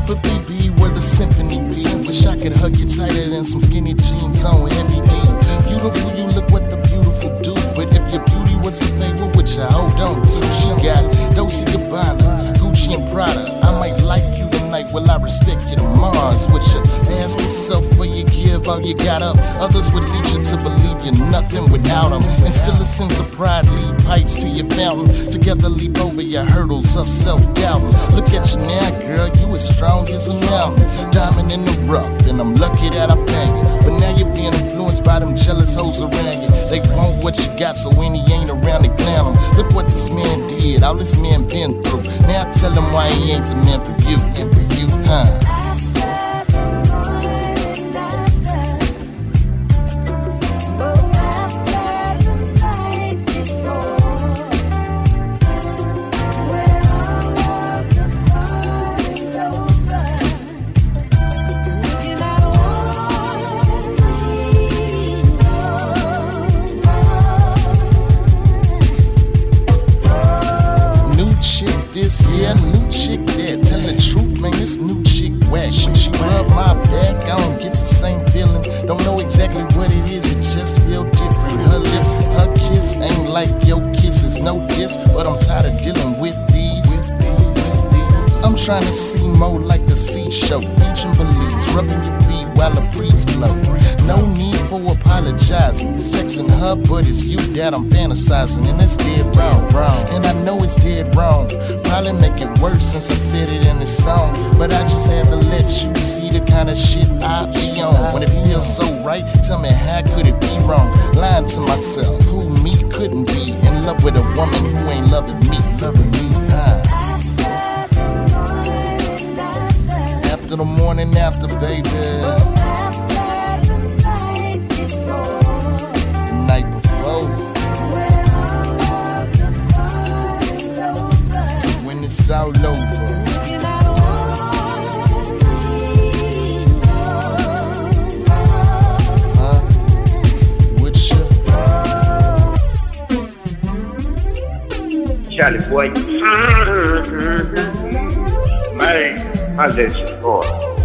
sympathy be where the symphony be. Wish I could hug you tighter than some skinny jeans on heavy D. Beautiful, you look what the beautiful do. But if your beauty was a favor, would you hold on to? She got Dolce & Gabbana, Gucci and Prada. I might like you tonight, will I respect you tomorrow? Would you ask yourself where you give all you got up? Others would lead you to believe you're nothing without them. And still a sense of pride lead pipes to your fountain. Together leap over your hurdles of self-doubt. Look at you now, girl, you as strong as a mountain. Diamond in the rough, and I'm lucky that I found you. But now you're being influenced by them jealous hoes around you. They want what you got, so when he ain't around, they clown him. Look what this man did, all this man been through. Now tell him why he ain't the man for you, and for you, huh? Yeah, new chick there, tell the truth, man, this new chick whack. When she rub my back, I don't get the same feeling. Don't know exactly what it is, it just feel different. Her lips, her kiss ain't like your kisses, no diss, but I'm tired of dealing with these. I'm trying to see more like the sea show. Beach and Belize, rubbing your feet while the breeze blow. No need for apologizing. Sexing her, but it's you that I'm fantasizing. And it's dead wrong. And I know it's dead wrong. Probably make it worse since I said it in this song. But I just had to let you see the kind of shit I be on. When it feels so right, tell me how could it be wrong? Lying to myself, who me couldn't be. In love with a woman who ain't loving me, huh? After the morning after, baby. The night before. When it's all over. Huh? Would you? Charlie boy. Man, I let you go.